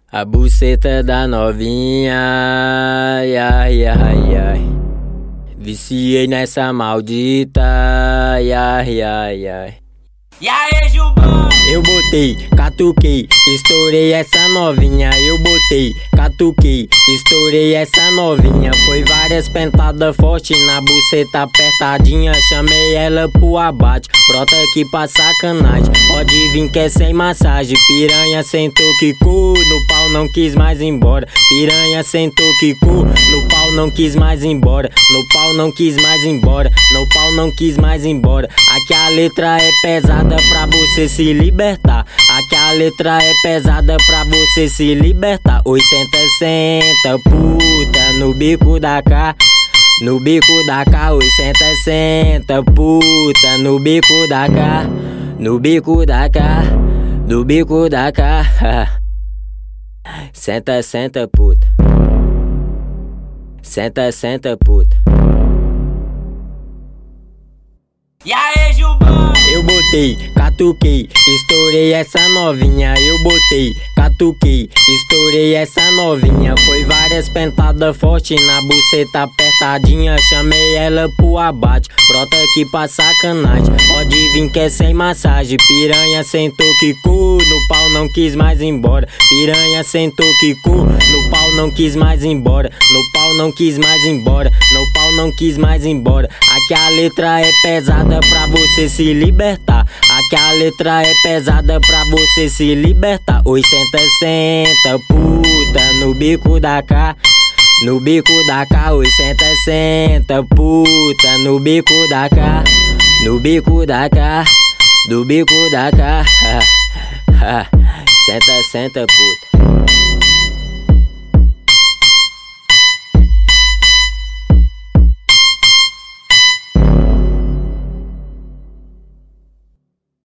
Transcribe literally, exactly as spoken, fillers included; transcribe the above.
A buceta da novinha, ai, ai, ai, ai. Viciei nessa maldita, ai, ai, ai, ai. E aí, Jubão? Eu botei, catuquei, estourei essa novinha. Eu botei, catuquei, estourei essa novinha. Foi várias pentadas fortes na buceta apertadinha. Chamei ela pro abate, brota aqui pra sacanagem. Pode vir que é sem massagem. Piranha sentou, quicou, no pau não quis mais embora. Piranha sentou, quicou, no pau não quis mais embora. No pau não quis mais embora, no pau não quis mais embora. Aqui a letra é pesada pra você se libertar. Aqui a letra é pesada pra você se libertar. Oi, senta, senta, puta, no bico da cá. No bico da cá, oi, senta, senta, puta, no bico da cá. No bico da cá, no bico da cá. Senta, senta, puta. Senta, senta, puta. E aí, Jubão? Eu botei, catuquei, estourei essa novinha. Eu botei, catuquei, estourei essa novinha. Foi várias pentadas fortes na buceta apertadinha. Chamei ela pro abate, brota aqui pra sacanagem. Pode vir que é sem massagem. Piranha sentou, quicou, no pau não quis mais embora. Piranha sentou, quicou, no pau não quis mais embora. No pau não quis mais embora, no pau não quis mais embora. Aqui a letra é pesada pra você se libertar. Aqui a letra é pesada pra você se libertar. Oi, senta, senta, puta, no bico da cá. No bico da cá, oi, senta, senta, puta, no bico da cá. No bico da cá, no bico da cá. Senta, senta, puta.